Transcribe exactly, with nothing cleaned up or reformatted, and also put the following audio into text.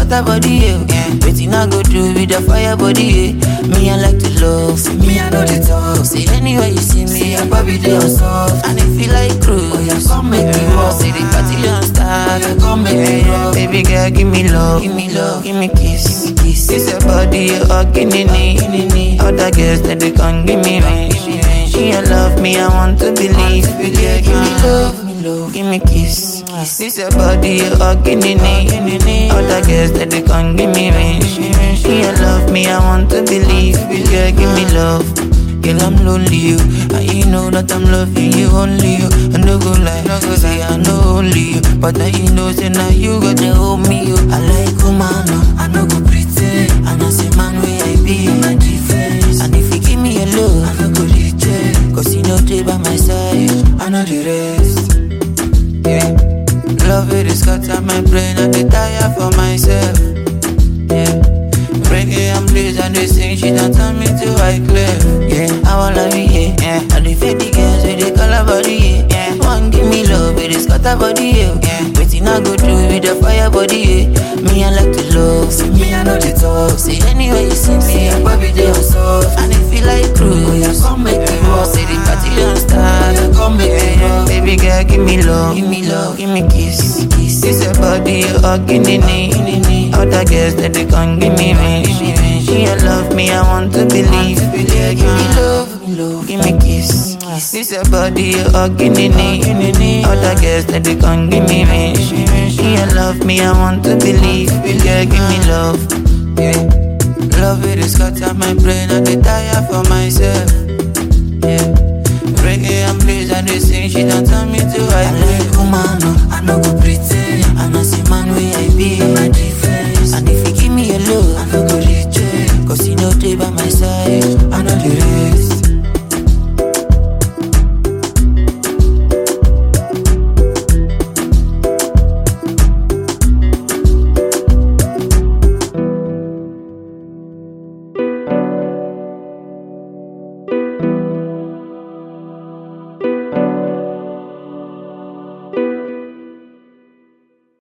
scatter body, yeah. yeah. Waiting I go do with the fire body, yeah. Me I like to love, see me I know the talk. See anywhere you see me, I probably there soft. And if you like cruise, oh yeah, come make me walk. See the party don't start, yeah, come make me walk. Baby girl, give me love, give me love, give me kiss, give me kiss. This your body, you're hugging in it. Other girls that they can't give me ring. She love me, I want to believe. Yeah, give me love. Love, give me kiss. kiss. This your body, you're hugging in it. Other girls that they can't give me ring. She love me, I want to believe. Yeah, give me love. Girl, I'm lonely, you. And you know that I'm loving you, only you. I no go lie, no go say I know only you. But now you know, say now you got to hold me, you. I like woman, no, I no go pretend. And I say man, where I be, my defense. And if you give me a love, I no go reject. Cause you know they by my side, I know the rest. Yeah, love it is cut out my brain and they tire for myself. Yeah, reggae and blues and they sing shit and turn me to white cliff. Yeah, I wanna be yeah, yeah. And they fake the girls with they call her body, yeah. yeah. One give me love, it is cut out body, yeah. yeah. Waiting I go do with the fire body, yeah. Me I like to love, see me I know the talk. See anywhere you see me, I probably there soft. And if you like cruise, oh yeah, come make me walk. See the party don't start, yeah, come make me walk. Baby girl, give me love, give me love, give me kiss, give me kiss. This your body, you're hugging in it. Other girls that they can't give me ring. She love me, I want to believe. Yeah, give me love, love, give me kiss. This your body, you're hugging in it. Other girls that they can't give me ring. She love me, I want to believe. Yeah, give me love. Yeah, love it is cut out my brain and they tire for myself. Yeah, reggae and blues and they sing shit and turn me to I like woman, no, I no go pretend. And I say man, where I be, my